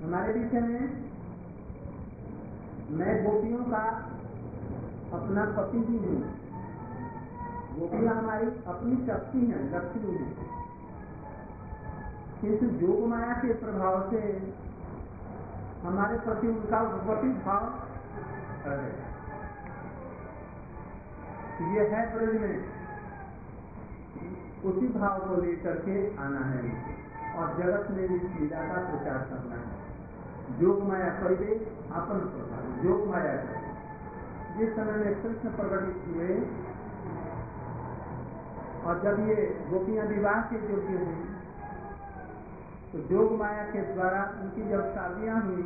हमारे विषय में मैं गोपियों का अपना पति भी हूँ। गोपियाँ हमारी अपनी शक्ति है, लक्ष्मी है, किंतु योग माया के प्रभाव से हमारे प्रति उनका उपपति भाव है। ये है ब्रज में उसी भाव को लेकर के आना है और जगत में भी लीला का प्रचार करना है। योग माया परिवेश अपन प्रभाव योग माया का जिस समय में कृष्ण प्रकटित हुए और जब ये गोपियां विवाह के योग्य हुई तो योग माया के द्वारा उनकी जब शादियां हुई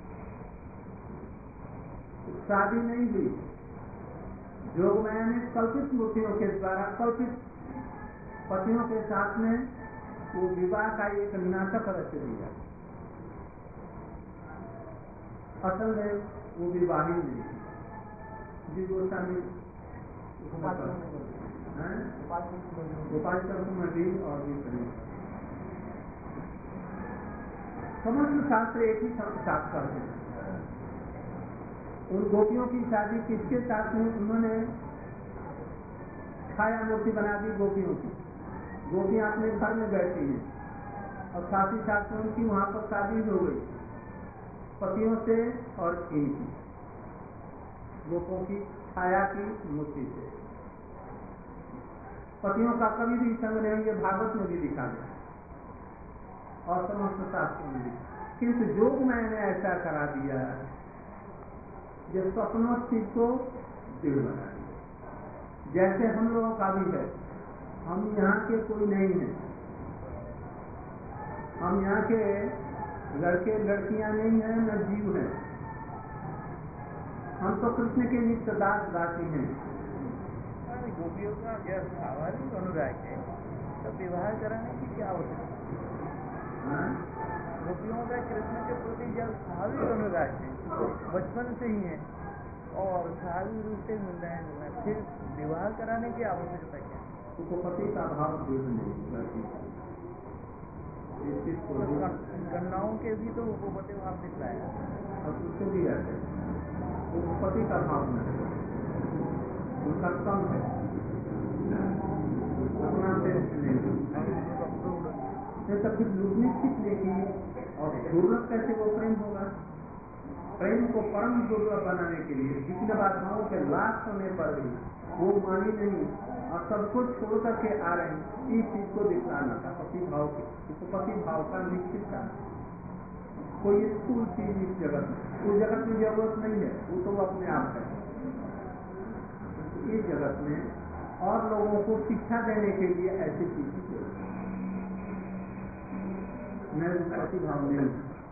तो शादी नहीं हुई। योग माया ने कल्पित मूर्तियों के द्वारा कल्पित पतियों के साथ में वो विवाह का एक नाटक रच दिया। असल में वो विवाह ही नहीं जी। गोस्वामी गोपाल चंद्र मंडी और भी समस्त शास्त्र एक ही साथ करते हैं। उन गोपियों की शादी किसके साथ में? उन्होंने छाया मूर्ति बना दी गोपियों की। गोपियां अपने घर में बैठी हैं और साथ ही साथ में उनकी वहां पर शादी हो गई पतियों से और इनकी गोपों की छाया की मूर्ति से। पतियों का कभी भी संग नहीं, ये भागवत में भी दिखा गया और समस्त शास्त्रों में भी। किंतु योग मैंने ऐसा करा दिया जो स्वप्नोत्थित को दृढ़ बना दिया। जैसे हम लोगों का भी है, हम यहाँ के कोई नहीं है, हम यहाँ के लड़के लड़कियां नहीं हैं, न जीव हैं। हम तो कृष्ण के नित्य दास दासी हैं। गोपियों का यह स्वाभाविक अनुराग है, तो विवाह कराने की क्या आवश्यकता है? गोपियों का कृष्ण के प्रति जब स्वाभाविक अनुराग है, बचपन से ही है और स्वाभाविक रूप से मिल रहा है, फिर विवाह कराने की आवश्यकता क्या है? उपपति का भाव गन्नाओं के भी तो उपपति भाव दिख रहा है और उसको भी रहते उपपति का भाव नहीं, उनका कम है, अपना से सब कुछ लूटने खींचने की और दुर्लभ कैसे वो प्रेम होगा? प्रेम को परम दुर्लभ बनाने के लिए जितने बाधाओं के लाश होने पर भी वो मानी नहीं और सबको छोड़ करके आ रहे हैं, इस चीज को दिखलाना था पति भाव के। उपपति भाव का निश्चित था कोई स्थूल चीज इस जगत में, उस जगत में जरूरत नहीं है, वो तो अपने आप है। इस जगत में और लोगों को शिक्षा देने के लिए ऐसी चीज की जरूरत है। मैं उपपति भाव नहीं,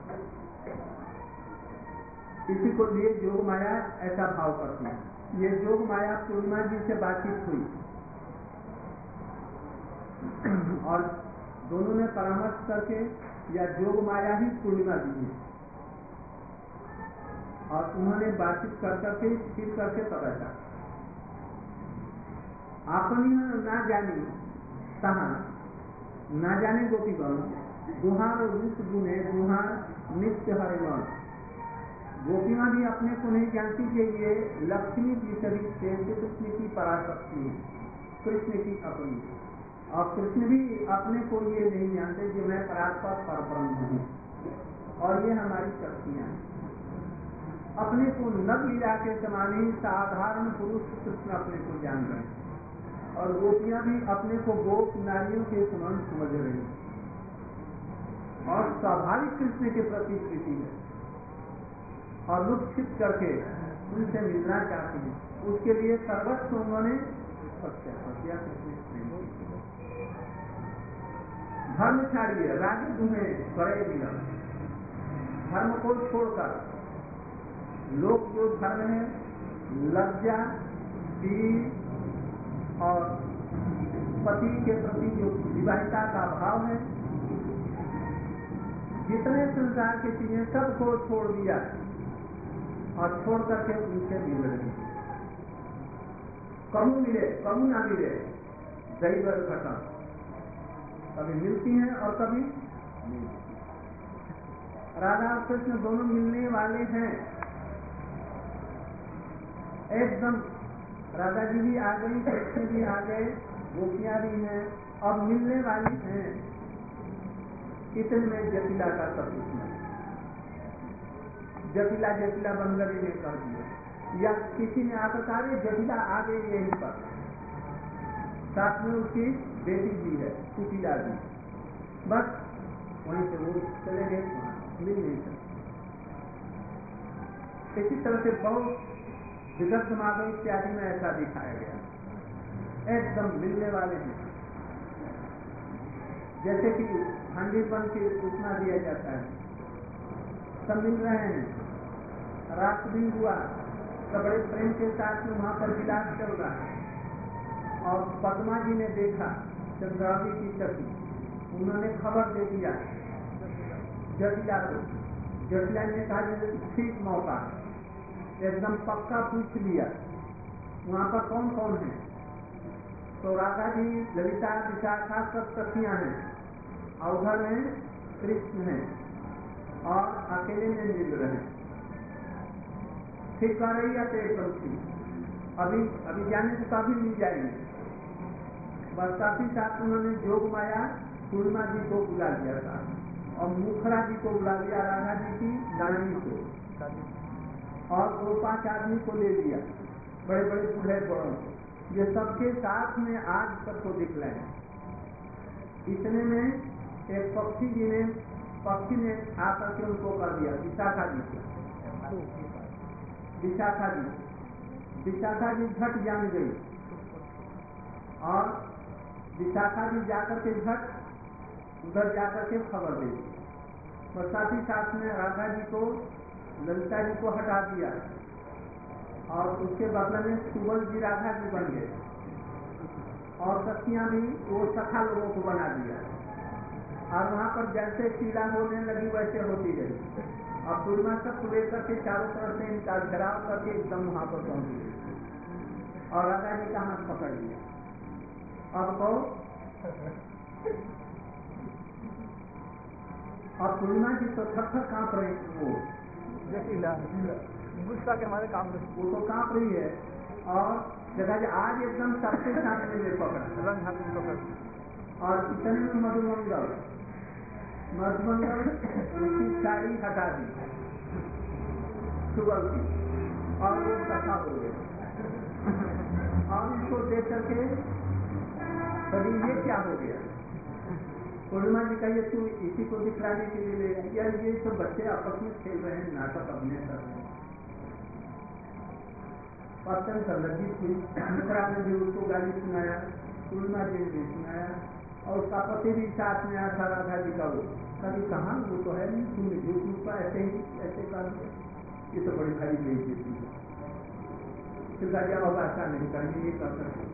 इसी को लिए योग माया ऐसा भाव करती है। ये योग माया पूर्णिमा जी से बातचीत हुई और दोनों ने परामर्श करके या योग माया ही पूर्णिमा जी है और उन्होंने बातचीत कर करके फिर करके पता चला आपनी ना जानी तहा ना जाने गोपीगण गुहार रूप गुने गुहार नित्य हरिमन। गोपियां भी अपने को नहीं जानती कि ये लक्ष्मी की शरीर से कृष्ण की पराशक्ति है, कृष्ण की अपनी, और कृष्ण भी अपने को ये नहीं जानते कि मैं परात्पर परब्रह्म हूँ और ये हमारी शक्तियां हैं। अपने को नव लीला के समान ही साधारण पुरुष कृष्ण अपने को जान रहे और गोपियां भी अपने को गोप नारियों के समान समझ रही और स्वाभाविक कृष्ण के प्रति प्रीति है और लुप्त करके उनसे मिलना चाहती हैं। उसके लिए सर्वस्व उन्होंने किया। धर्म छाड़िए राजी तुम्हें बड़े मिलन, धर्म को छोड़कर लोग जो धर्म है लज्जा पीर और पति के प्रति जो विवाहिता का भाव है, जितने संसार की चीजें सबको छोड़ दिया और छोड़ करके उनसे मिल रही। कमु मिले कमु ना मिले दैव घटना, कभी मिलती हैं और कभी राधा और कृष्ण दोनों मिलने वाले हैं एकदम। राधा जी भी आ गई, कृष्ण भी आ गए, गोपियां भी हैं, अब मिलने वाली हैं। इतने में जटिला का सब कुछ नहीं, जटिला जटिला बनगरी ने कर दिया, या किसी ने आकर कहा जटिला आ गई यहीं पर, साथ में उसकी बेटी भी है कुटिया भी, बस वहीं से वो चले गए, मिल नहीं सकते। इसी तरह से बहुत विगत माधव इत्यादि में ऐसा दिखाया गया, एकदम मिलने वाले हैं। जैसे कि हांडीपन की सूचना दिया जाता है, सब मिल रहे हैं, रात भी हुआ, सब बड़े प्रेम के साथ में वहां पर विलास चल रहा है। और पद्मा जी ने देखा चंद्रावली की सखी, उन्होंने खबर दे दिया जटिला को। जटिला ने कहा ठीक मौका, एकदम पक्का पूछ लिया वहां पर कौन कौन है। तो राधा जी, ललिता, विशाखा सब सखियां हैं, और उधर में कृष्ण है, और अकेले में मिल रहे हैं। ठीक कर रही है तो एकदम ठीक, अभी जाने से कभी मिल जाएंगे। बस साथ ही साथ उन्होंने जोग माया पूर्णिमा जी को बुला लिया था, और मुखरा जी को बुला लिया, राधा जी की नानी को, और 4-5 आदमी को ले लिया, बड़े बड़े बूढ़े बड़ों को, ये सबके साथ में आज सबको दिखलाए। इतने में एक पक्षी ने आकर के उनको कर दिया, विशाखा जी झट जान गई, और विशाखा जी जाकर के झट उधर जाकर के खबर दे दी। और साथ ही साथ में राधा जी को, ललिता जी को हटा दिया, और उसके बदले में सुबल जी राधा जी बन गए, और सखियां भी वो सखा लोगों को बना दिया। और वहां पर जैसे पीड़ा होने लगी वैसे होती रही, और पूर्णिमा सब लेकर के चारों तरफ से इनका घेराव करके एकदम वहां पर पहुंच गई, और राधा जी का हाथ पकड़ लिया। अब कहो, और पूर्णिमा जी तो थर कांप रही, वो गुस्सा के हमारे काम वो तो कांप रही है, और जगह आज एकदम सबके सामने में पकड़ा, रंग हाथ में पकड़, और इतने में मधुमंगल उसकी साड़ी हटा दी सुबह की, और वो कथा हो गए, और उसको देख करके कभी ये क्या हो गया। पूर्णिमा जी कहिए तू इसी को दिखलाने के लिए ले आई, यार ये सब बच्चे आपस में खेल रहे हैं, नाटक अभिनय कर रहे हैं। अत्यंत लगी थी, मित्रा ने भी उसको गाली सुनाया, पूर्णिमा जी ने भी सुनाया, और उसका पति भी साथ में आया था राधा जी का। वो कभी कहा वो तो है नहीं, तुमने झूठ मूठ का ऐसे ही ऐसे कर दिया, ये तो बड़ी भारी बेइज्जती है। फिर राजा बाबा ऐसा नहीं करनी, ये कर सकते।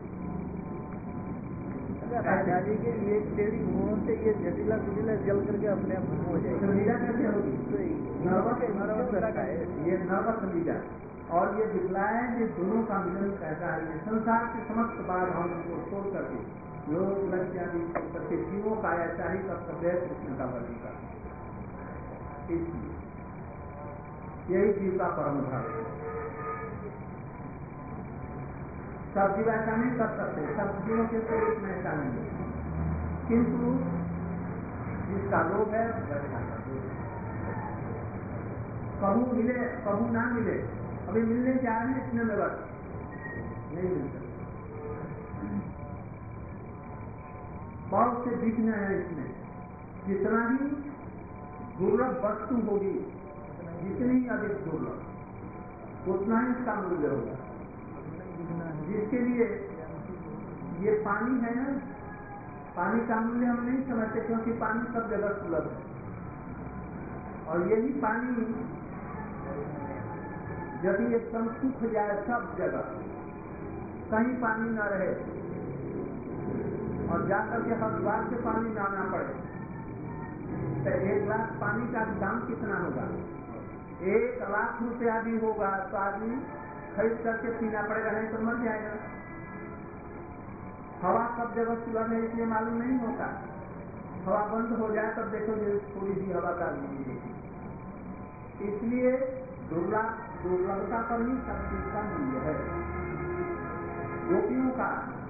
राजा जी के ये तेरी मुंह से ये जटिला कुटिला जल करके अपने आप हो जाएगी, लीला कैसे होगी? नर्वस रखा है ये नर्वस लीला, और ये दिखलाए कि दोनों का मिलन कैसा है। संसार के समस्त बात हम उनको छोड़ करके लोग लज्जा भी करके जीवों का ऐसा ही कर्तव्य कृष्ण का वर्णन कर, इसलिए यही जीव का परम धर्म है। सब जीव ऐसा नहीं कर सकते, सब जीवों के स्वरूप में ऐसा नहीं है, किंतु जिसका लोभ है वैसा कबू मिले कबू ना मिले, अभी मिलने जा रहे हैं इतने में बस नहीं मिल सकते। बहुत से दिखने हैं इसमें, जितना ही दुर्लभ वस्तु होगी, जितनी अधिक दुर्लभ उतना ही इसका मूल्य होगा। जिसके लिए ये पानी है ना, पानी का मूल्य हम नहीं समझते, क्योंकि पानी सब जगह सुलभ है, और यही पानी यदि एकदम सूख जाए सब जगह, कहीं पानी न रहे, और जाकर के हरिद्वार से पानी लाना पड़े, तो 1 गिलास पानी का दाम कितना होगा? 1 लाख रुपया भी होगा तो आदमी खरीद करके पीना पड़ेगा, नहीं तो मर जाएगा। हवा सब जगह सुलभ है इसलिए मालूम नहीं होता, हवा बंद हो जाए तब देखो ये थोड़ी सी हवा का इसलिए दुर्लभता पर ही सब चीज का मूल्य है। गोपियों का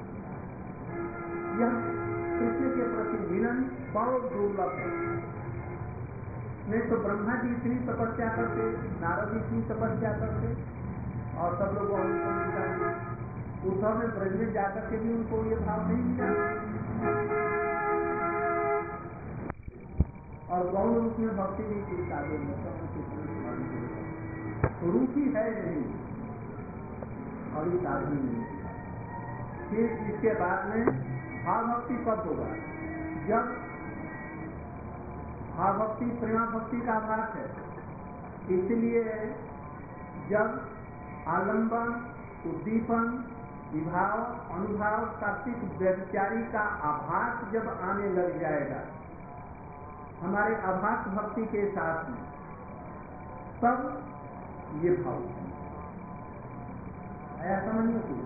यह कृष्ण के प्रति मिलन बहुत दुर्लभ है। नहीं तो ब्रह्मा जी इतनी तपस्या करते, नारद जी इतनी तपस्या करते और सब लोग उनको मिलता है। उद्धव में ब्रज में जाकर के भी उनको ये भाव नहीं मिला और गौण रूप में भक्ति भी की साधु रुचि है नहीं, अभी साधन नहीं। फिर इसके बाद में भाव भक्ति कब होगा? जब भाव भक्ति प्रेमा भक्ति का आभास है। इसलिए जब आलंबन, उद्दीपन, विभाव, अनुभाव, सात्विक व्यभिचारी का आभास जब आने लग जाएगा हमारे आभास भक्ति के साथ में, तब ये भाव आया समझने की।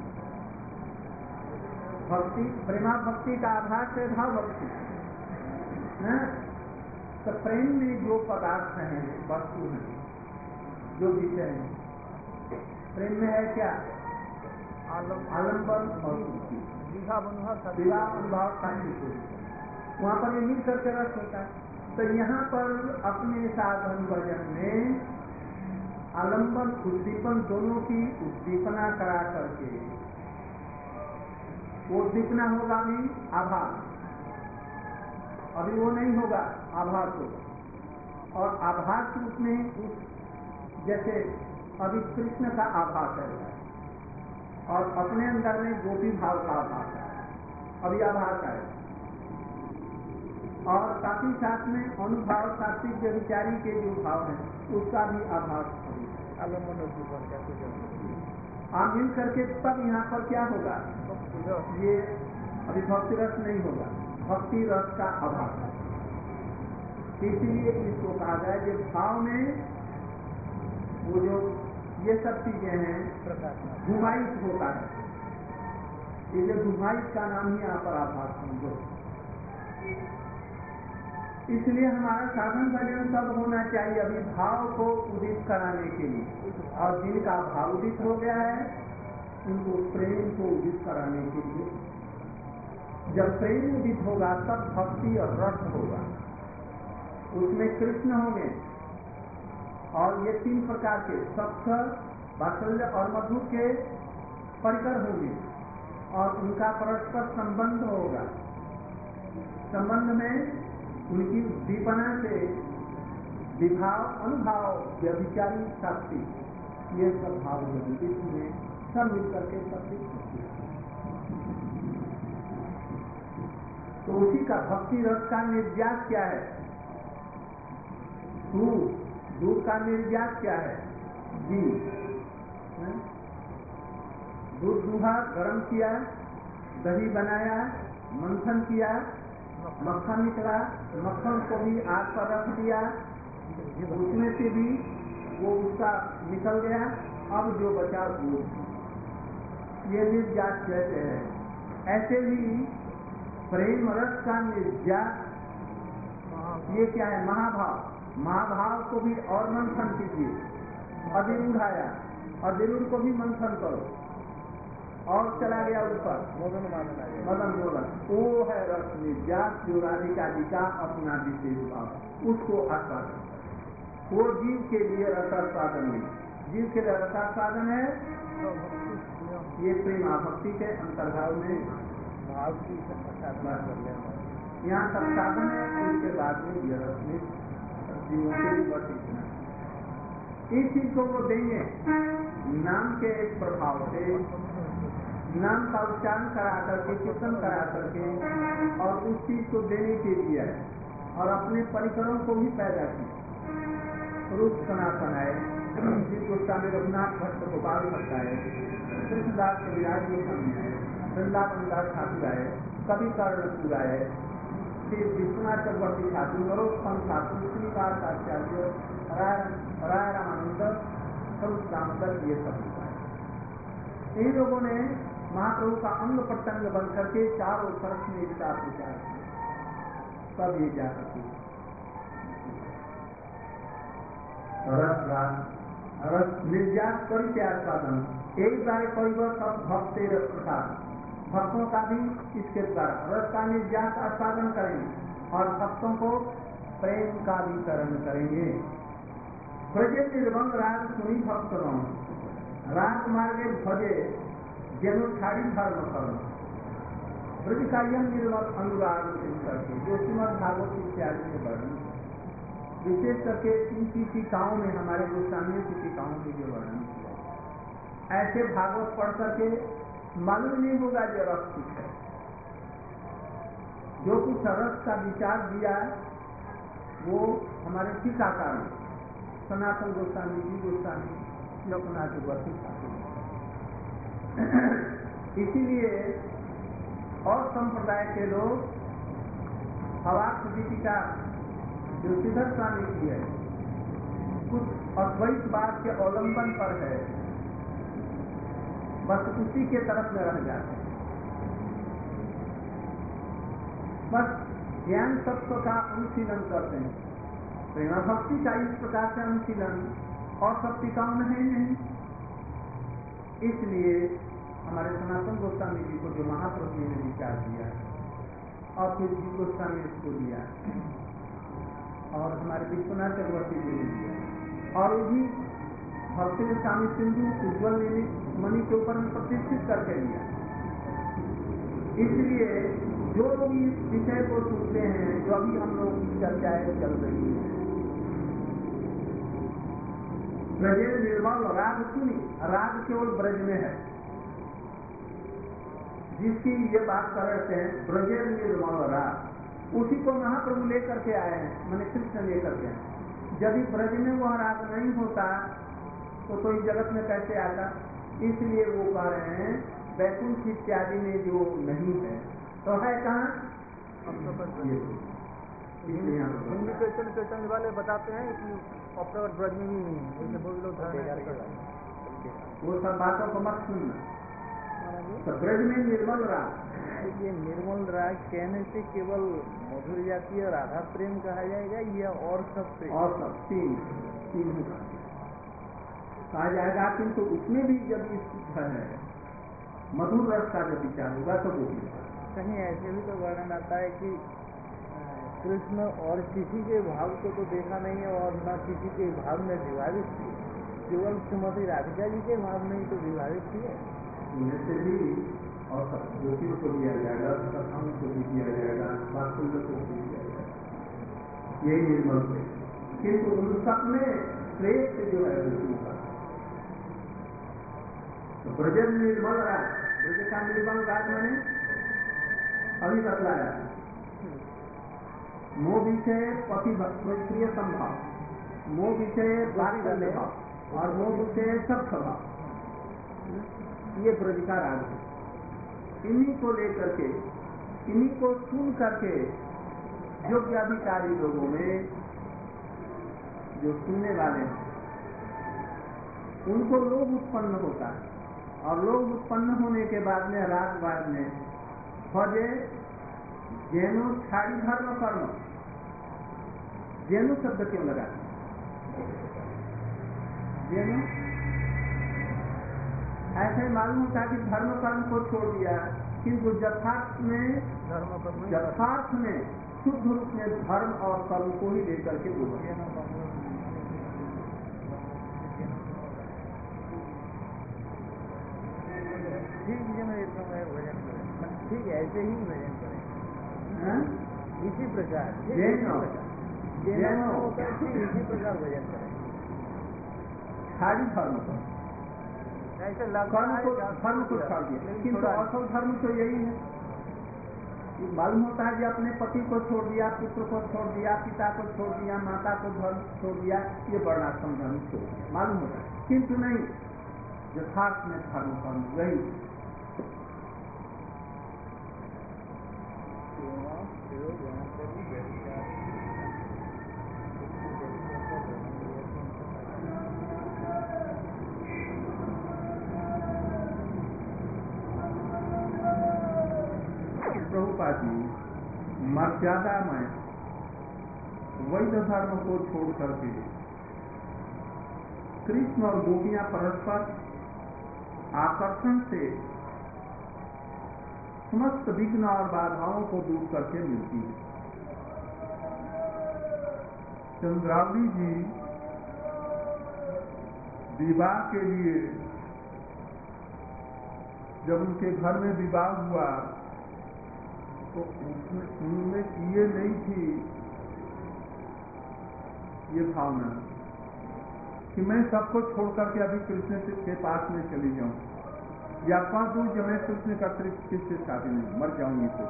भक्ति प्रेमा भक्ति का आभास है भाव भक्ति है। तो प्रेम में जो पदार्थ हैं, वस्तु हैं, जो विषय हैं, प्रेम में है क्या? आलंबन और विवाह अनुभाव सात्विक, वहां पर ये मिल करके रस होता है। तो यहाँ पर अपने साधन भजन में आलंबन उद्दीपन दोनों की उद्दीपना करा करके, वो उद्दीपना होगा भी आभास, अभी वो नहीं होगा, आभास होगा। और आभास रूप में जैसे अभी कृष्ण का आभास है और अपने अंदर में गोपी भाव का आभास है, अभी आभास है। और साथ ही साथ में अनुभाव सात्विक व्यभिचारी के जो भाव है उसका भी आभास आप मिल करके तब यहाँ पर क्या होगा? ये अभी भक्ति रस नहीं होगा, भक्ति रस का अभाव है। इसीलिए इसको कहा जाए कि भाव में वो जो ये सब चीजें हैं घुमाइश होता है, इसलिए घुमाइश का नाम ही यहाँ पर आभास समझो। इसलिए हमारा साधन भजन सब होना चाहिए अभी भाव को उदित कराने के लिए, और जिनका भाव उदित हो गया है उनको प्रेम को उदित कराने के लिए। जब प्रेम उदित होगा तब भक्ति और रस होगा, उसमें कृष्ण होंगे और ये 3 प्रकार के सख्त, वात्सल्य और मधुर के परिकर होंगे और उनका परस्पर संबंध होगा। संबंध में उनकी उद्दीपना से विभाव, अनुभाव, व्यभिचारी शक्ति, ये सब भाव उदित हुए, सब मिलकर के सब तो उसी का भक्ति रस का निर्यात क्या है? दूध का निर्यात क्या है? घी। दूध दूहा, गर्म किया, दही बनाया, मंथन किया, मक्खन निकला, मक्खन को भी आग पर रख दिया, उसमें से भी वो उसका निकल गया, अब जो बचा दूध, ये निर्यात कहते हैं। ऐसे ही प्रेम रस का निर्यात ये क्या है? महाभाव। महाभाव को भी और मंथन कीजिए, अधिरूढ़ आया, अधिरूढ़ को भी मंथन करो और चला गया ऊपर मदन मोदन, वो है रस निर्यात, जो राधिका जी का अपना विशेष भाव, उसको आस्वादन, वो जीव के लिए रसास्वादन नहीं, जीव के लिए रसास्वादन है ये प्रेमा भक्ति के अंतर्भाव में भाव की साधना कर लेना। यहाँ सब साधन है, उसके बाद में ये रस में जीवों के वर्तित इस चीज को वो देंगे नाम के एक प्रभाव से, नाम का उच्चारण करा करके, कीर्तन करा करके, और उस चीज को देने के लिए और अपने परिकरों को भी पैदा किया। रूप सनातन है, जिसको स्वामी रघुनाथ भट्ट गोपाल भट्ट आए, कृष्णदास कविराज गोस्वामी आए, वृंदावन दास ठाकुर आए, कवि कर्णपुर आए, फिर विश्वनाथ चक्रवर्ती ठाकुर, नरोत्तम ठाकुर, श्रीनिवास आचार्य, राय रामानंद, स्वरूप दामोदर, ये सब इन लोगों ने महाप्रभु का अंग प्रत्यंग बन करके चारों तरफ में इसका प्रचार किया, तब ये जा सके। रस रस निर्यात परित्याग साधन एक बार परिवर्त भक्ति प्रसाद भक्तों का भी इसके द्वारा रस का निर्यात आस्वादन करेंगे और भक्तों को प्रेम का वितरण करेंगे। ब्रजे निर्बंध राग सुनी भक्तों राग मार्गे भजे जनो छाड़ी धर्म करो। ब्रज का यह निर्मल अनुराग करके जो श्रीमद् भागवत इत्यादि में वर्णन विशेष करके इनकी टीकाओं में हमारे गोस्वामियों की टीकाओं में जो वर्णन किया ऐसे भागवत पढ़ करके मालूम नहीं होगा जो रस कुछ है। जो कुछ रस का विचार दिया वो हमारे टीकाकार सनातन गोस्वामी जी गोस्वामी लोकनाथ वर्षी ठाकुर। इसीलिए और संप्रदाय के लोग हवाक्ष दीपिका जो सिद्धर स्वामी की है कुछ अद्वैतवाद के अवलंबन पर है बस उसी के तरफ में रह जाते हैं। बस ज्ञान तत्व का अनुशीलन करते हैं। प्रेमा भक्ति का इस प्रकार से अनुशीलन और सब टीकाओं में है नहीं। इसलिए हमारे सनातन गोस्वामी जी को जो महाप्रभु जी ने विचार दिया और फिर जी गोस्वामी इसको दिया और हमारे विश्वनाथ चक्रवर्ती जी ने दिया और ये भी भक्ति स्वामी सिंधु उज्ज्वल मणि के ऊपर में प्रतिष्ठित करके दिया। इसलिए जो लोग इस विषय को सुनते हैं जो अभी हम लोग की चर्चाएं चल रही है ब्रजे निर्मल राग सुनी राग केवल ब्रज में है जिसकी ये बात कर रहे हैं ब्रजे निर्मल राग उसी को महाप्रभु लेकर के आए हैं मैंने कृष्ण लेकर के आए। यदि ब्रज में वह राग नहीं होता तो इस जगत में कैसे आता। इसलिए वो कह रहे हैं वैकुंठ इत्यादि में जो नहीं है तो है कहाँ कृष्ण वाले बताते हैं कि अप्रकट ब्रज में भी नहीं है। वो सब बातों को मत सुनना। तो ब्रज में निर्मल राग ये निर्मल राग कहने से केवल मधुर जातीय राधा प्रेम कहा जाएगा या और सब प्रेम और सब तीन कहा जाएगा किंतु उसमें भी जब शुद्ध है मधुर रस का जब विचार होगा तो वो कहीं ऐसे भी तो वर्णन आता है कि कृष्ण और किसी के भाव को तो देखा नहीं है और न किसी के भाव में विभाजित किए केवल श्रीमती राधिका जी के भाव में ही तो विभाजित किए। से भी और सब गोपियों को दिया जाएगा कथाओं को भी दिया जाएगा वास्तव को भी दिया जाएगा यही निर्मल है किंतु उन सब में श्रेष्ठ जो है विष्णु का तो ब्रज निर्मल राग ब्रज का निर्मल राग मैंने अभी बतलाया मोह विषय पति प्रिय संभाव मोह विषय बात्सल्य भाव और मोह विषय सब स्वभाव ये ब्रज का राग है। इन्हीं को लेकर के इन्हीं को सुन करके योग्य अधिकारी लोगों में जो सुनने वाले हैं उनको लोभ उत्पन्न होता है और लोभ उत्पन्न होने के बाद में राग बाद में भजे जैनो छाड़ी धर्म कर्म जैनो शब्द क्यों लगा जैनो ऐसे मालूम होता है कि धर्म कर्म को छोड़ दिया किंतु यथार्थ में शुद्ध रूप में धर्म और कर्म को ही लेकर के बोल ठीक है ऐसे ही भजन करें इसी प्रकार इसी प्रकार भजन करें खाली धर्म को ऐसे धर्म को छोड़ दिया किंतु असल धर्म तो यही है मालूम होता है कि अपने पति को छोड़ दिया पुत्र को छोड़ दिया पिता को छोड़ दिया माता को धर्म छोड़ दिया ये वर्णाश्रम धर्म छोड़ दिया मालूम होता है किंतु नहीं यथार्थ में धर्म कर्म वही प्रभुपाद जी मर्यादा में वैध धर्म को छोड़ करके कृष्ण और गोपियां परस्पर आकर्षण से समस्त विघ्न और बाधाओं को दूर करके मिलती है। चंद्रावली जी विवाह के लिए जब उनके घर में विवाह हुआ तो उनमें ये नहीं थी ये भावना कि मैं सबको छोड़ करके अभी कृष्ण के पास में चली जाऊं या कह दूं जब मैं कृष्ण का किससे शादी नहीं मर जाऊंगी तो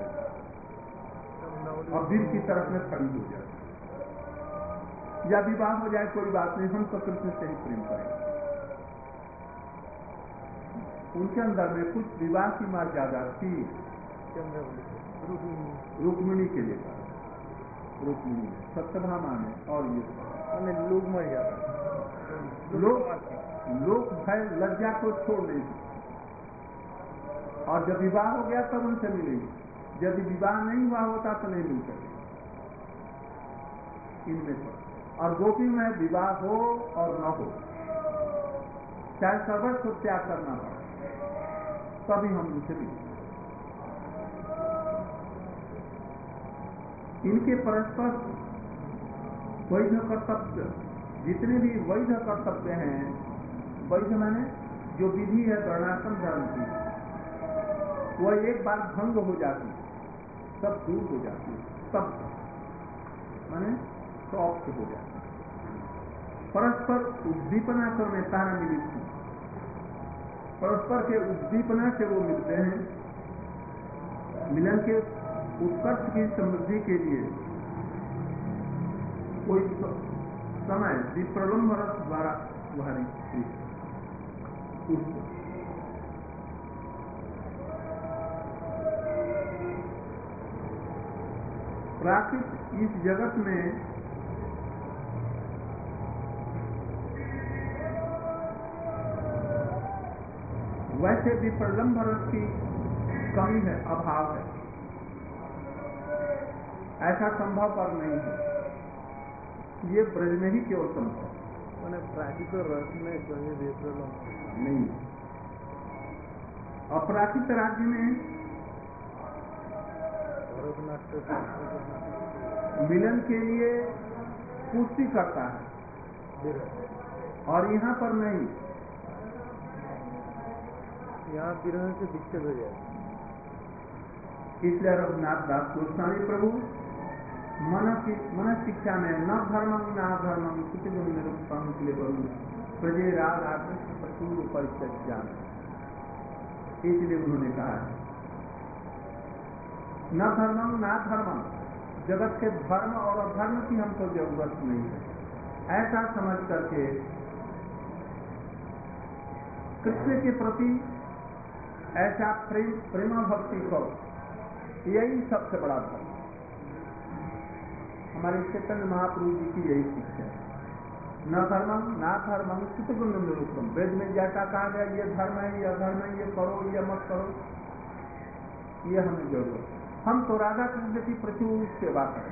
और दिल की तरफ में खड़ी हो जाए या विवाह हो जाए कोई बात नहीं, हम तो कृष्ण से ही प्रेम करेंगे। उनके अंदर में कुछ विवाह की मर्यादा थी रुक्मिणी के लिए, रुक्मिणी सत्यभामा में, और ये लोग मर जाता, लोग भय लज्जा को छोड़ देंगे और जब विवाह हो गया तब उनसे मिलेंगे, यदि विवाह नहीं हुआ होता तो नहीं मिल सके इनमें से। और गोपी में विवाह हो और न हो, चाहे सर्वस्व त्याग करना पड़े, तभी हम उनसे मिलेंगे। इनके परस्पर वैध कर्तव्य, जितने भी वैध कर्तव्य हैं, वैध माने जो विधि है वर्णाश्रम धर्म की, वह एक बार भंग हो जाती, सब दूर हो जाती, सब माने समाप्त हो जाती। परस्पर उद्दीपना करने तारा मिलित थी, परस्पर के उद्दीपना से वो मिलते हैं। मिलन के उत्कर्ष की समृद्धि के लिए कोई समय विप्रलंब रस द्वारा उभारी प्राकृत इस जगत में वैसे भी प्रलंब रस की कमी है, अभाव है, ऐसा संभव पर नहीं है, ये ब्रज में ही केवल संभव है। प्राकृतिक रस में कहीं विप्रलंब नहीं, अपराकृत राज्य में मिलन के लिए पुष्टि करता है और यहाँ पर नहीं, यहाँ विरह से विच्छेद हो जाए। इसलिए रघुनाथ दास गोस्वामी प्रभु मन शिक्षा में न धर्मं न धर्मं कुटिलम निरुक्तम के लिए बलू प्रजे राग आकृष्ट प्रचुर परिचय ज्ञान, इसलिए उन्होंने कहा है न धर्मं न धर्मं, जगत के धर्म और अधर्म की हमको जरूरत नहीं है। ऐसा समझ करके कृष्ण के प्रति ऐसा प्रेमा भक्ति करो, यही सबसे बड़ा धर्म। हमारे चैतन्य महाप्रभु जी की यही शिक्षा है, न धर्मं न धर्मं कुतगुण निरूपम। वेद में जैसा कहा गया ये धर्म है, ये अधर्म है, ये करो, ये मत करो, ये हमें जरूरत है। हम तो राधा कृष्ण की प्रचुर सेवा करें।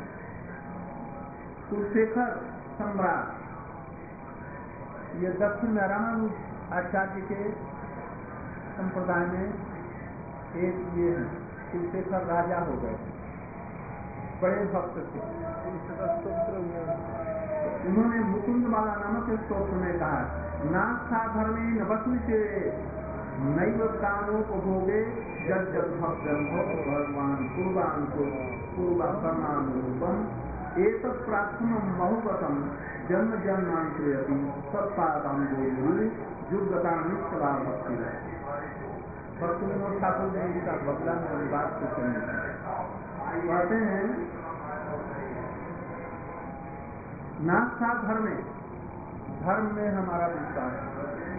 कुलशेखर सम्राट, ये दक्षिण में रामानुज आचार्य के संप्रदाय में एक ये है, कुलशेखर राजा हो गए, बड़े भक्त थे। उन्होंने मुकुंदमाला नामक स्तोत्र में कहा, नास्था धर्मे न बस्मिते नैव कामोपभोगे जब जब भक्त भगवान कुर्बान को कर्मानुरूपम एतत् प्रार्थनम महुपतम जन्म जन्मांतरेऽपि तत्पादं बोधि युगता निष्ठा भक्ति है। भक्त विनोद ठाकुर ने इसका बदला में अनुवाद को कहते हैं, नास्था धर्म में हमारा विश्वास है,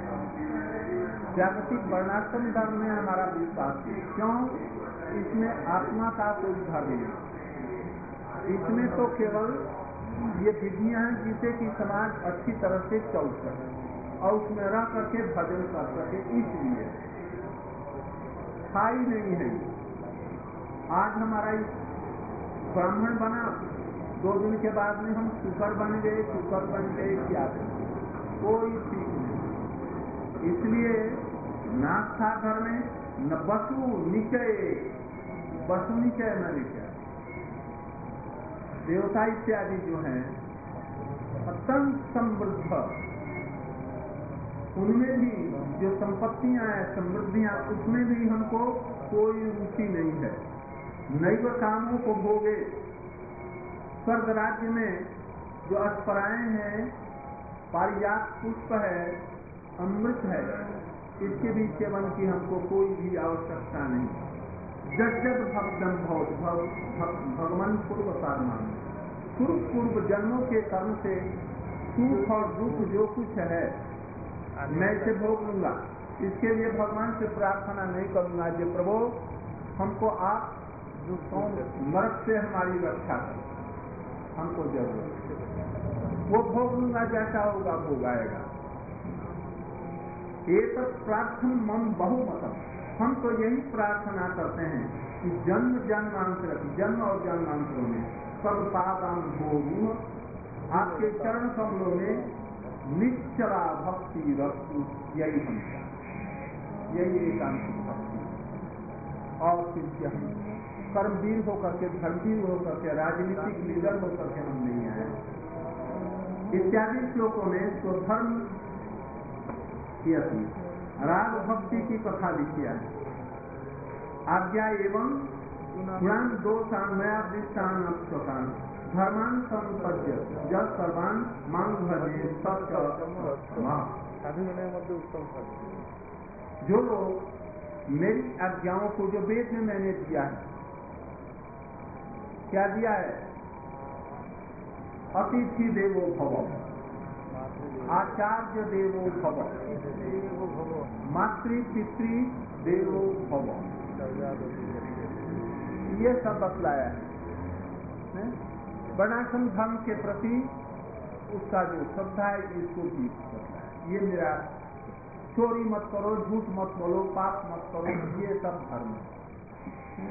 जागतिक वर्णाश्रम धर्म में हमारा विश्वास है। क्यों? इसमें आत्मा का कोई धर्म नहीं, इसमें तो केवल ये विधियां हैं जिससे कि समाज अच्छी तरह से चल सके और उसमें रह करके भजन कर सके, इसलिए स्थायी नहीं है। आज हमारा ब्राह्मण बना, 2 दिन के बाद में हम कुकर बन गए, क्या कोई ठीक नहीं। इसलिए नाथ था घर में न वसु निचय, वसु निचय न निचय। देवता इत्यादि जो हैं अत्यंत समृद्ध, उनमें भी जो संपत्तियां हैं, समृद्धियां, उसमें भी हमको कोई रुचि नहीं है। नैव कामों को भोगे। स्वर्ग राज्य में जो अप्सराएं हैं, पारिजात पुष्प है, अमृत है, इसके भी सेवन की हमको कोई भी आवश्यकता नहीं। जब भक्तम भगवान पूर्व साधमान, पूर्व जन्मों के कर्म से सुख और दुख जो कुछ है मैं इसे भोग लूंगा। इसके लिए भगवान से प्रार्थना नहीं करूंगा कि प्रभु हमको आप नरक से हमारी रक्षा करें, हमको जरूरत, वो भोग लूंगा, जैसा होगा भोग आएगा। एक प्रार्थना मम बहुमतम, हम तो यही प्रार्थना करते हैं कि जन्म जन्मांतर, जन्म और जन्मांतरों में सब पापाम भोगू, आपके चरण कमलों में निश्चला भक्ति रस्तु, यही हम चाहते, यही एकांतिक भक्ति। और फिर हम कर्मवीर होकर के, धर्मवीर होकर के, राजनीतिक लीडर होकर के हम नहीं आए। इत्यादि श्लोकों में स्वधर्म की राग भक्ति की कथा लिखी है। आज्ञा एवं पुराण दोषान नया दृष्टान अक्षतान धर्मान संपद्य जब सर्वान मांग भजे सत्य। जो लोग मेरी आज्ञाओं को, जो वेद में मैंने दिया है, क्या दिया है? अतिथि देवो भव, आचार्य देवो भव, मातृ पितृ देवो भव, ये सब बतलाया है। वर्णाश्रम धर्म के प्रति उसका जो श्रद्धा है, इसको भी बतलाया। ये मेरा, चोरी मत करो, झूठ मत बोलो, पाप मत करो, ये सब धर्म है।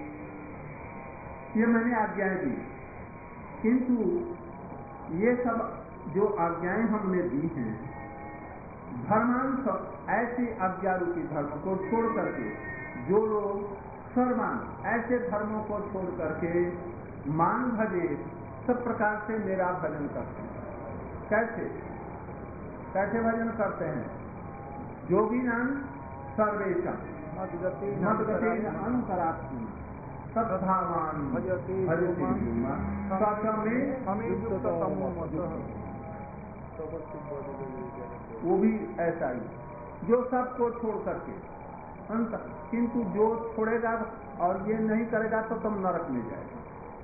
ये मैंने आज्ञाएं दी, किंतु ये सब जो आज्ञाएं हमने दी हैं, धर्मांश ऐसे आज्ञा रूपी धर्म को छोड़ करके, जो लोग सर्वान ऐसे धर्मों को छोड़ करके मान भजे, सब प्रकार से मेरा भजन करते हैं। कैसे कैसे भजन करते हैं? योगिनां सर्वेषां मद्गतेन अंतरात्मा सद्भावान् भजते वो भी ऐसा ही, जो सबको छोड़ करके अंत, किंतु जो छोड़ेगा और ये नहीं करेगा तो तुम नरक में जाएगा।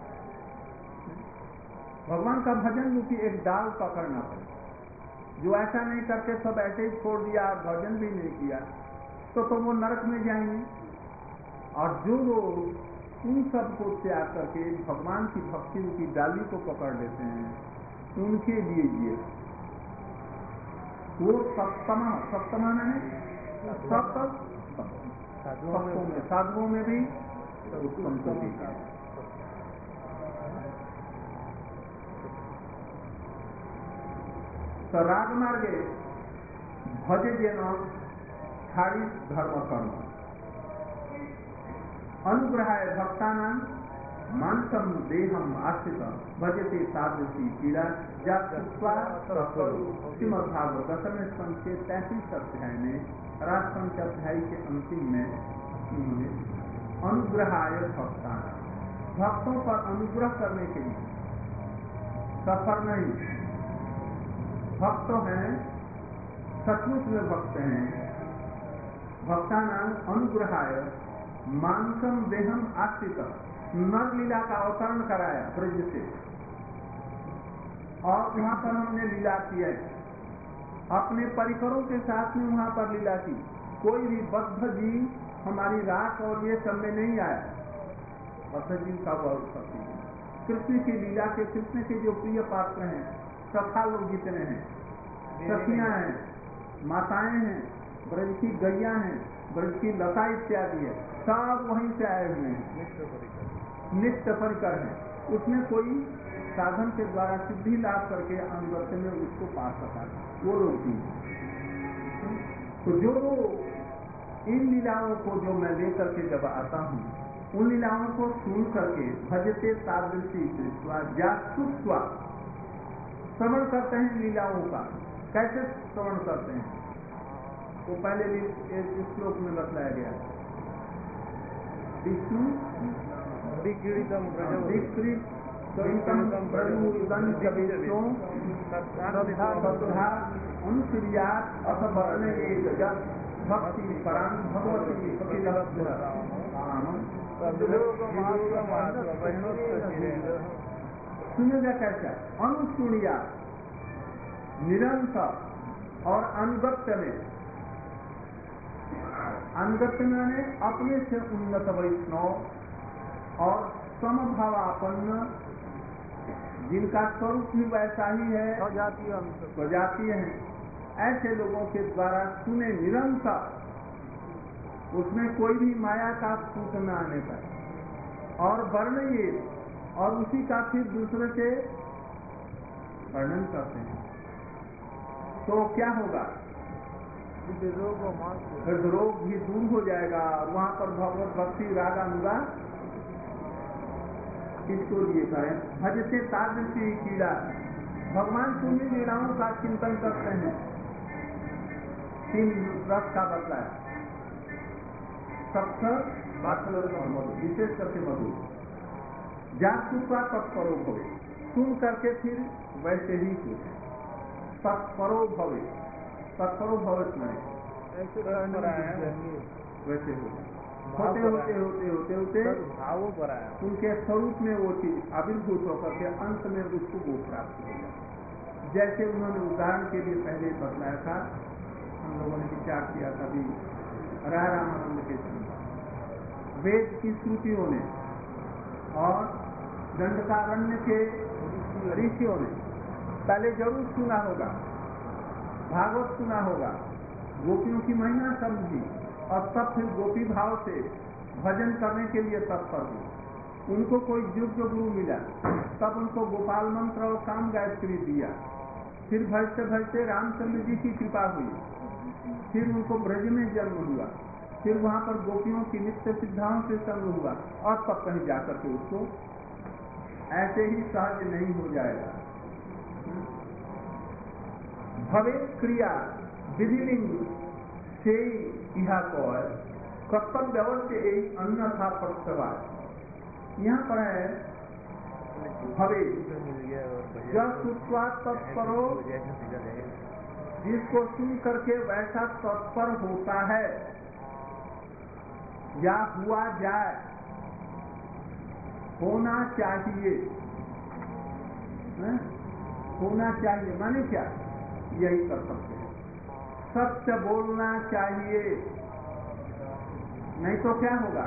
भगवान का भजन रूपी एक डाल पकड़ना पड़ेगा। जो ऐसा नहीं करके सब ऐसे ही छोड़ दिया, भजन भी नहीं किया, तो वो नरक में जाएंगे। और जो लोग उन सबको त्याग करके भगवान की भक्ति रूपी डाली को पकड़ लेते हैं, उनके लिए ये वो सप्तमा है, साधुओं में भी उत्तम कोटि का। तो राग मार्गे भजे जेन छाड़ी धर्म कर्म अनुग्रहाय भक्तानां मानसम देहम आश्रित भजते साधुसी पीड़ा जात्वा श्रीमद्भागवत दशम स्कंध के 33 अध्याय में, राजपंच अध्याय के अंतिम में उन्होंने अनुग्रहाय भक्तानां, भक्तों पर अनुग्रह करने के लिए, सफर नहीं, भक्त हैं, सचमुच में भक्त हैं, भक्तानां अनुग्रहाय मानसम देहम आश्रित, नर लीला का अवतरण कराया ब्रज से, और वहां पर हमने लीला किया, अपने परिकरों के साथ में वहां पर लीला की। कोई भी बद्ध जीव हमारी राख और ये सब में नहीं आया, बद्ध जीव का बहुत शक्ति। कृष्ण की लीला के, कृष्ण के जो प्रिय पात्र हैं, सखा लोग जितने हैं, सखियां हैं, माताएं हैं, ब्रज की गैया हैं, ब्रज की लता इत्यादि है, सब वहीं से आए हुए हैं, नित्य परिकर हैं। उसमें कोई साधन के द्वारा सिद्धि लाभ करके अनुगत्य में उसको पा सका, वो रोकती है। तो जो इन लीलाओं को जो मैं लेकर के जब आता हूँ, उन लीलाओं को सुन करके भजते तादृशी दृष्टवा जासुत्वा श्रवण करते हैं लीलाओं का। कैसे श्रवण करते हैं? वो पहले इस श्लोक में बतलाया गया। विष्णु विक्रीतम अनुसूर्यात् अथ वर्णयेत भक्ति परां भगवती सुनेगा कैसा? अनुसूर्या निरंतर और अनुगत्य में, अनुगत्य में अपने से उन्नत वैष्णव और समभावापन्न, जिनका स्वरूप भी वैसा ही है, स्वजातीय है, ऐसे लोगों के द्वारा सुने निरंतर, उसमें कोई भी माया का फूट न आने पर, और वर्णये, और उसी का फिर दूसरे से वर्णन करते हैं, तो क्या होगा? हृदरोग भी दूर हो जाएगा। वहां पर भगवत भक्ति रागानुगा इसको लिए करें। भजते तादृशी कीड़ा, भगवान पुण्य लीलाओं का चिंतन करते हैं। 3 रस का बतलाया, सप्त विशेष करके मधु जागरूकता तत्परो भवे, सुन करके फिर वैसे ही सोचे। तत्परो भवे, तत्परो भवे वैसे होते होते होते होते होते भावों पर आया, उनके स्वरूप में वो चीज आविर्भूत होकर के अंत में उसको वो प्राप्त हो जाए। जैसे उन्होंने उदाहरण के लिए पहले बतलाया था, हम लोगों ने विचार किया था भी रामानंद के समय वेद की श्रुतियों ने और दंडकारण्य के ऋषियों ने पहले जरूर सुना होगा, भागवत सुना होगा, गोपियों की महिमा समझी, और तब फिर गोपी भाव से भजन करने के लिए तत्पर हुए। उनको कोई दिव्य गुरु मिला, तब उनको गोपाल मंत्र और काम गायत्री दिया। फिर भजते भजते रामचंद्र जी की कृपा हुई, फिर उनको ब्रज में जन्म हुआ, फिर वहां पर गोपियों की नित्य सिद्धाओं से संग हुआ, और तब कहीं जाकर के उसको ऐसे ही सहज नहीं हो जाएगा। भवे क्रिया विधिलिंग से यह कौर कर्तव्य अवश्य यही अन्यथा प्रत्यवाय। यहाँ पर है भवे सुस्वा तत्परो, जिसको सुन करके वैसा तत्पर होता है या हुआ जाए, होना चाहिए, होना चाहिए माने क्या? यही कर सकते हैं। सत्य बोलना चाहिए, नहीं तो क्या होगा?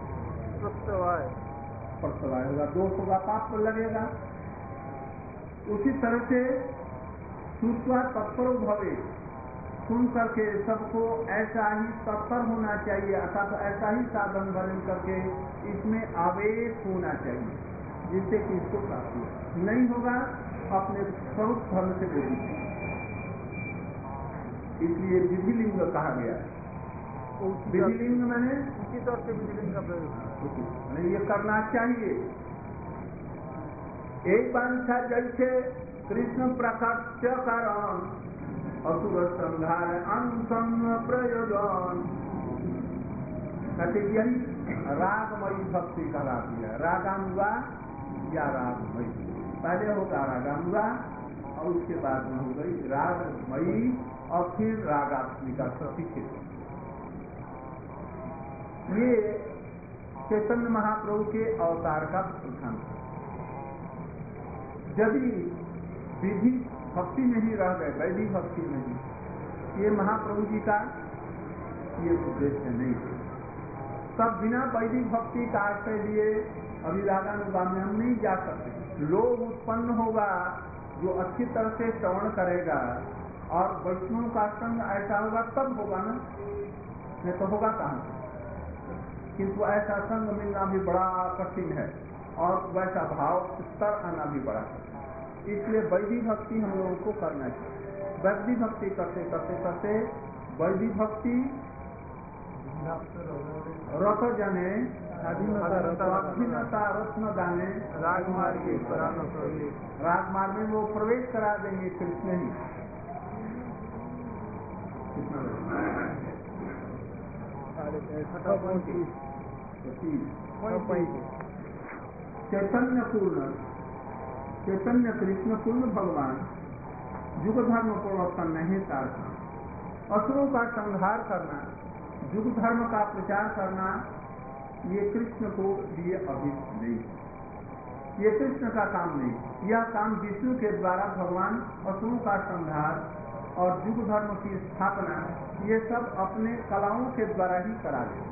प्रत्यवाय होगा, दोष होगा, पाप लगेगा। उसी तरह से सुस्वा तत्पर भवे, सुन करके सबको ऐसा ही तत्पर होना चाहिए, अर्थात ऐसा ही साधन भरण करके इसमें आवेश होना चाहिए, जिससे कि इसको प्राप्ति हो। नहीं होगा अपने स्वरूप धर्म से बोली, इसलिए विधिलिंग कहा गया। विधिलिंग मैंने उसी तौर से विधिलिंग का प्रयोग ये करना चाहिए। एक बार था जैसे कृष्ण प्रकाश्य कारण असुर संहार अंसम प्रयोजन, कहते यही रागमयी भक्ति कहलाती है। रागानुगा या रागमयी, पहले होगा रागानुगा और उसके बाद में हो गई रागमयी और फिर रागात्मिका सतीखे। ये चैतन्य महाप्रभु के अवतार का प्रधान है। यदि विधि भक्ति में ही रह गए, वैदिक भक्ति में ही, ये महाप्रभु जी का ये उद्देश्य नहीं है। तब बिना वैदिक भक्ति का आश्रय लिए अभी रागानुगा में हम नहीं जा सकते। लोभ उत्पन्न होगा, जो अच्छी तरह से श्रवण करेगा और वैष्णव का संग ऐसा होगा तब होगा ना, नहीं तो होगा कहाँ? किंतु ऐसा संग मिलना भी बड़ा कठिन है और वैसा भाव स्तर आना भी बड़ा कठिन है। इसलिए वैदिक भक्ति हम लोगों को करना चाहिए। वैदिक भक्ति करते करते करते वैदिक भक्ति रथ जने स्वाधीनता रत्न दाने राजमार्ग में वो प्रवेश करा देंगे कृष्ण ही। चैतन्य कृष्ण पूर्ण भगवान युग धर्म प्रवर्तन नहीं तारना, असुरों का संहार करना, युग धर्म का प्रचार करना, ये कृष्ण को लिए अभिष्ट नहीं, ये कृष्ण का काम नहीं। यह काम विष्णु के द्वारा भगवान असुरों का संहार और युग धर्म की स्थापना, ये सब अपने कलाओं के द्वारा ही करा देते।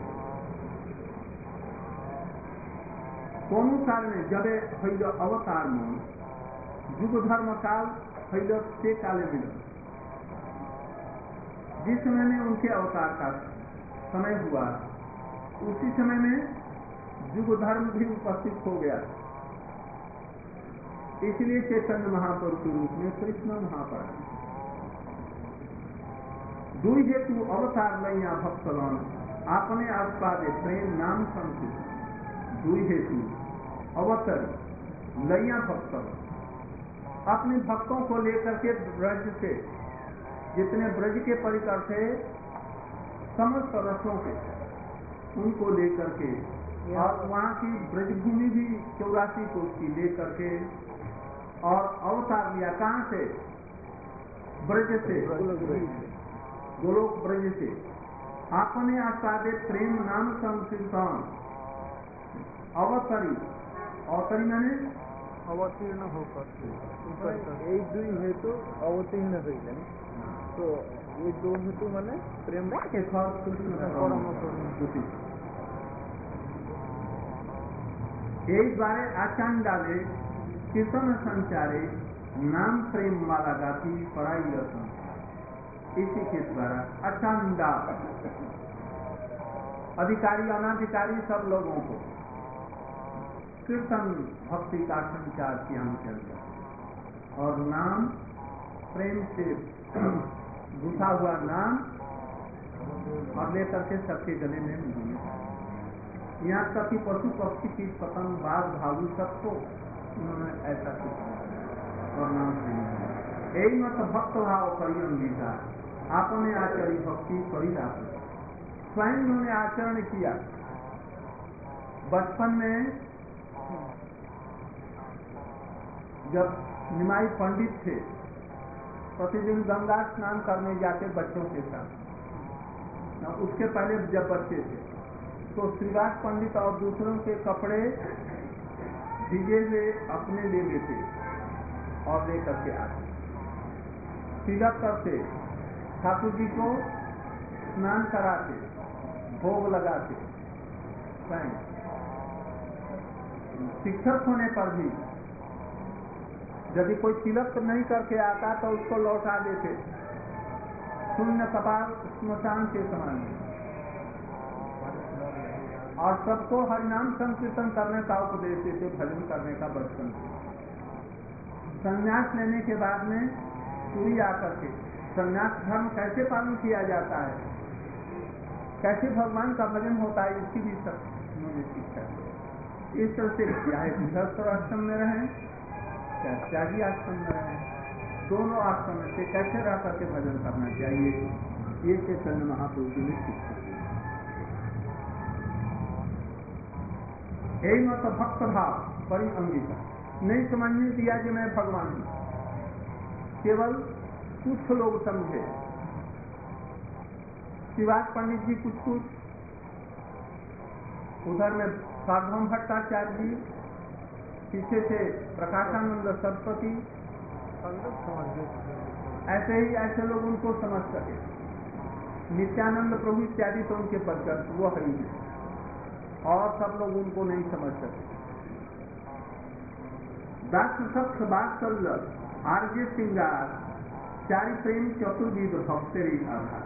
दोनों साल में जब हईल अवतार में युग धर्म काल हईल से काले मिल, जिस समय में उनके अवतार का समय हुआ उसी समय में युग धर्म भी उपस्थित हो गया। इसलिए चैतन्य महाप्रभु के रूप में कृष्ण महापराध दुई हेतु अवतार लैया भक्तगण आपने आस्वादे प्रेम नाम संस्कृत। दुई हेतु अवतर लैया भक्तगण अपने भक्तों को लेकर के ब्रज से, जितने ब्रज के परिकर थे समस्त रसों के, उनको लेकर के, और वहाँ की ब्रजभूमि भी 84 कोष की लेकर के और अवतार लिया। कहाँ से? ब्रज से, गोलोक ब्रज से। आपने आस्वादे प्रेम नाम संकीर्तन अवतरी, अवतरी मैंने अवतीर्ण होकर एक दुई हेतु अवतीर्ण হইলেন। तो ये दो हेतु माने प्रेम के साथ यही द्वारे आचान डाले कीर्तन संचारे नाम प्रेम माला गाती पढ़ाई रतन। इसी के द्वारा अचांदा अधिकारी अनाधिकारी सब लोगों को कीर्तन भक्ति का संचार किया चलता, और नाम प्रेम से घुसा हुआ नाम और लेकर के सबके गले में मिली। यहाँ तक कि पशु पक्षी की पतंग बाघ भालू सबको उन्होंने ऐसा किया और नाम प्रेम। यही मत भक्त भाव करी अंगीकार आपने आचरी भक्ति करी रात। स्वयं उन्होंने आचरण किया। बचपन में जब निमाई पंडित थे, प्रतिदिन गंगा स्नान करने जाते बच्चों के साथ। उसके पहले जब बच्चे थे तो श्रीवास पंडित और दूसरों के कपड़े भीगे हुए अपने ले लेते और लेकर के आते, तिलक करते, ठाकुर जी को स्नान कराते, भोग लगाते। शिक्षक होने पर भी यदि कोई तिलक नहीं करके आता तो उसको लौटा देते, शून्य कपाल स्मशान के समान। और सबको हरिनाम संकीर्तन करने का उपदेश देते, भजन करने का बचपन से। संन्यास लेने के बाद में पूरी आकर के संन्यास धर्म कैसे पालन किया जाता है, कैसे भगवान का भजन होता है, इसकी भी सब मुझे शिक्षा है। इस तरह से चाहे गृहस्थ आश्रम में रहें चाहे त्यागी आश्रम में रहें, दोनों आश्रम में से कैसे रह करके भजन करना चाहिए, ये चैतन्य महाप्रभु की शिक्षा। यही मत भक्त भाव बड़ी अंगीकार नहीं समझने दिया कि मैं भगवान हूं। केवल कुछ लोग समझे, शिवाज पंडित जी कुछ कुछ, उधर में साधुराम भट्टाचार्य जी, पीछे से प्रकाशानंद सरस्वती, ऐसे ही ऐसे लोग उनको समझ सके। नित्यानंद प्रभु इत्यादि तो उनके परिकर वो है ही, और सब लोग उनको नहीं समझ सके। दास सख्त बात्सल्य आर्य श्रृंगार चारि प्रेम चतुर्विध भक्तेरी आधार।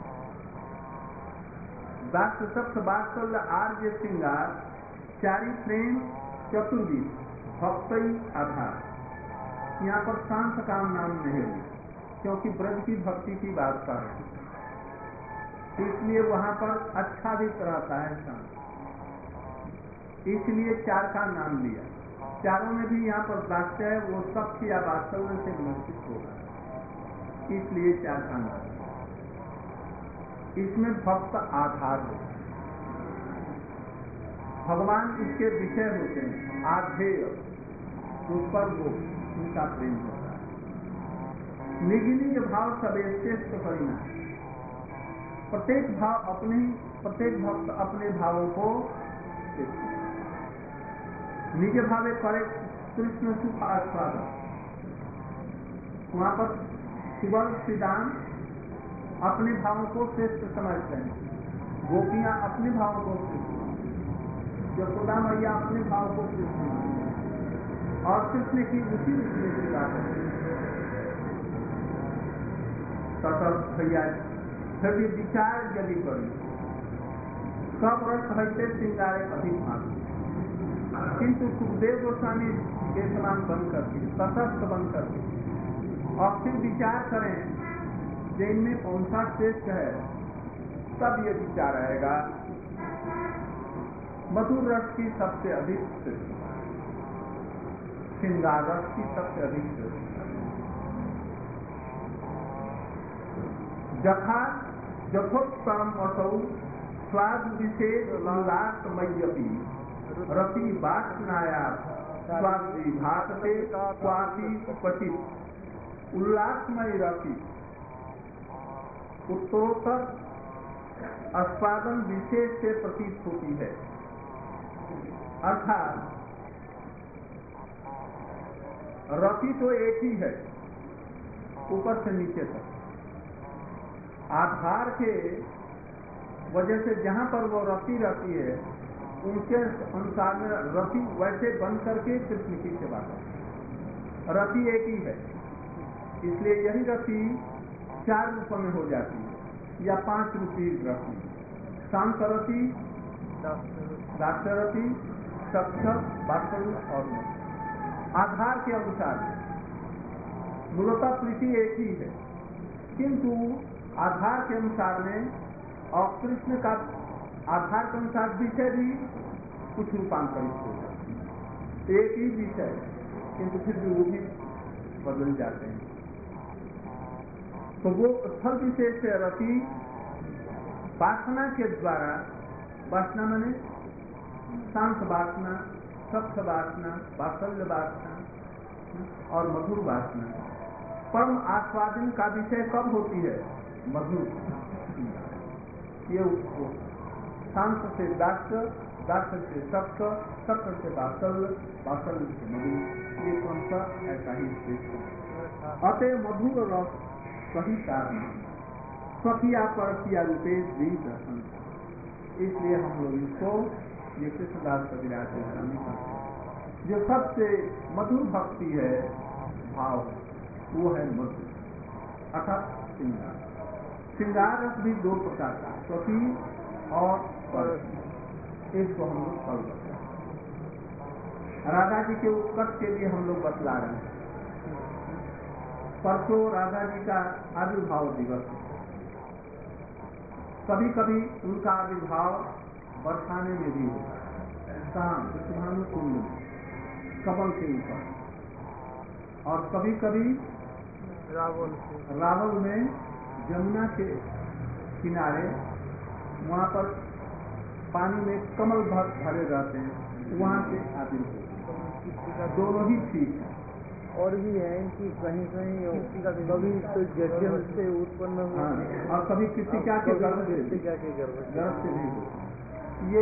दास सख्त बात्सल्य आर्य श्रृंगार चारि प्रेम चतुर्विध भक्तई आधार। यहाँ पर शांत काम नाम नहीं है, क्योंकि ब्रज की भक्ति की बात कर रहे हैं, इसलिए वहां पर अच्छा भी रहता है शांत, इसलिए 4 का नाम लिया। चारों में भी यहाँ पर दास्य है, वो सख्त या वास्तव से निश्चित होगा, इसलिए 4 का नाम। इसमें भक्त आधार होता है, भगवान इसके विषय होते हैं, आधेय, उस पर वो उनका प्रेम होता है। निज निज भाव सबश्रेष्ठ परिणाम, प्रत्येक भक्त अपने भावों को निज भावे करे कृष्ण सुख आस्वादन। वहां पर सुबल श्रीदान अपने भावों को श्रेष्ठ समझते हैं, गोपियां अपने भावों को श्रेष्ठ, यशोदा मैया अपने भाव को श्रेष्ठ मानते हैं, और कृष्ण की उसी उसमें सेवा करते हैं। भैया फिर विचार यदि करें, सब रस हईते श्रृंगारे अधिक मांग, किंतु सुखदेव गोस्वामी के समान बन करके, तटस्थ बन करके, और फिर विचार करें जिनमें कौन सा श्रेष्ठ है, तब ये विचार आएगा मधुर रस की सबसे अधिक श्रेष्ठ, श्रृंगार रस की सबसे अधिक श्रेष्ठ, जथोत्तम असौ स्वाद विशेष उल्लासमय्यपि रति वासनाया स्वादी भासते स्वाति क्वचित। उल्लासमय रति उत्तरोत्तर आस्वादन विशेष से प्रतीत होती है, अर्थात रति तो एक ही है ऊपर से नीचे तक, आधार के वजह से जहां पर वो रति रहती है उनके अनुसार में रति वैसे बन करके कृष्ण की सेवा करती, रति एक ही है, इसलिए यही रति 4 रूपों में हो जाती है या 5 रूपी रति, शांत रति, दास्य रति, सख्त, वात्सल्य और आधार के अनुसार। मूलतः प्रीति एक ही है, किंतु आधार के अनुसार में और कृष्ण का आधार के अनुसार विषय भी कुछ रूपांतरित हो जाते हैं, एक ही विषय किंतु फिर भी वो भी बदल जाते हैं। तो वो स्थल विशेष से रति वासना के द्वारा, वासना माने शांत वासना, सख्त वासना, वात्सल्य वासना और मधुर वासना, परम आस्वादन का विषय कब होती है? मधुर। ये शांत से दास्य, दास्य से सख्त, सख्त से वात्सल्य, वात्सल्य से मधुर, ये कौन सा ऐसा ही श्रेष्ठ है। अतः मधुर रस सही कारण सखिया पर किया रूपे दर्शन, इसलिए हम लोग इसको ये कृष्णदास कविराज से करते हैं। जो सबसे मधुर भक्ति है, भाव, वो है मधुर, अर्थात श्रृंगार। श्रृंगार रस भी 2 प्रकार का, सखी और पर, इसको हम लोग पल करते हैं। राधा जी के उत्कर्ष के लिए हम लोग बतला रहे हैं। परसों राधा जी का आविर्भाव दिवस, कभी कभी उनका आविर्भाव बरसाने में भी होता है, शाम भानु कुंड में कमल के ऊपर, और कभी कभी रावल में जमुना के किनारे, वहां पर पानी में कमल भरे रहते हैं, वहां से आविर्भाव। दोनों ही ठीक है। और भी है कि कहीं कहीं कभी तो जल से उत्पन्न हुआ, और कभी कृतिका के गर्भ से भी हो। ये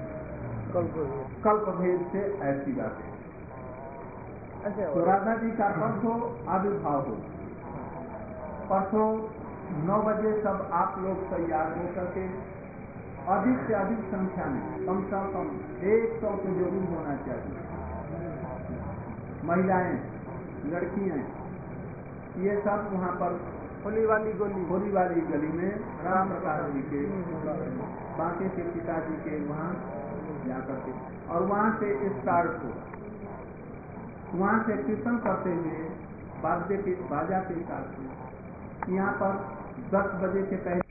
कल्प भेद से ऐसी बात है। अच्छा, तो राधा जी का परसों आविर्भाव हो, परसों 9 बजे सब आप लोग तैयार हो करके अधिक से अधिक संख्या में, कम से कम 100 तो जरूर होना चाहिए, महिलाएं, लड़कियां, ये सब वहाँ पर होली वाली गली में राम प्रकाश जी के, बाकी के पिताजी के वहाँ जाकर के, और वहाँ से स्टार्ट हो वहाँ से कीर्तन करते हुए बाजा के साथ यहाँ पर 10 बजे के पहले